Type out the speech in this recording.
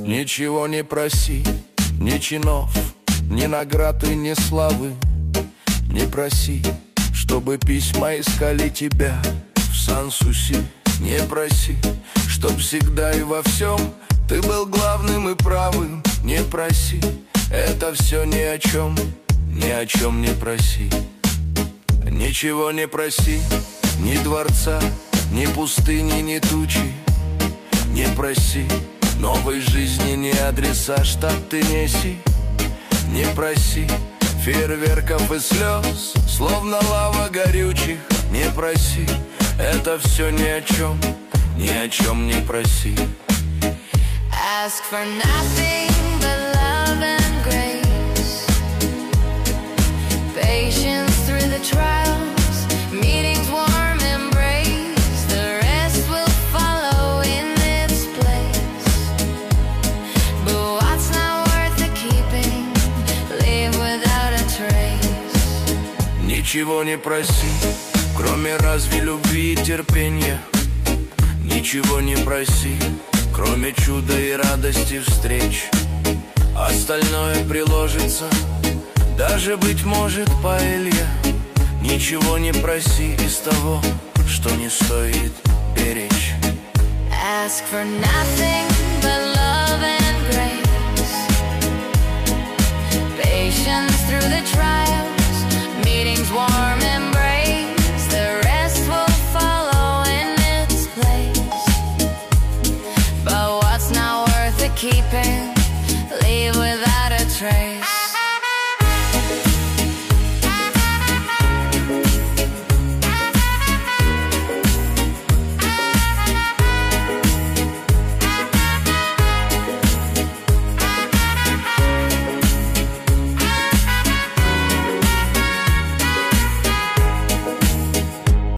Ничего не проси, ни чинов, ни наград и ни славы. Не проси, чтобы письма искали тебя в Сан-Суси. Не проси, чтоб всегда и во всем ты был главным и правым. Не проси, это все ни о чем не проси. Ничего не проси, ни дворца, ни пустыни, ни тучи. Не проси новой жизни, ни адреса, штат Теннесси. Не проси фейерверков и слез, словно лава горючих. Не проси, это все ни о чем не проси. Ask for nothing but love and grace, patience through the trials, meetings, warm embrace. The rest will follow in its place. But what's not worth the keeping, leave without a trace. Ничего не проси, кроме разве любви и терпения. Ничего не проси, кроме чуда и радости встреч. Остальное приложится, даже, быть может, паэлья. Ничего не проси из того, что не стоит беречь. Ask for nothing but love and grace, patience through the trials, meetings, warm embrace. The rest will follow in its place. But what's not worth the keeping,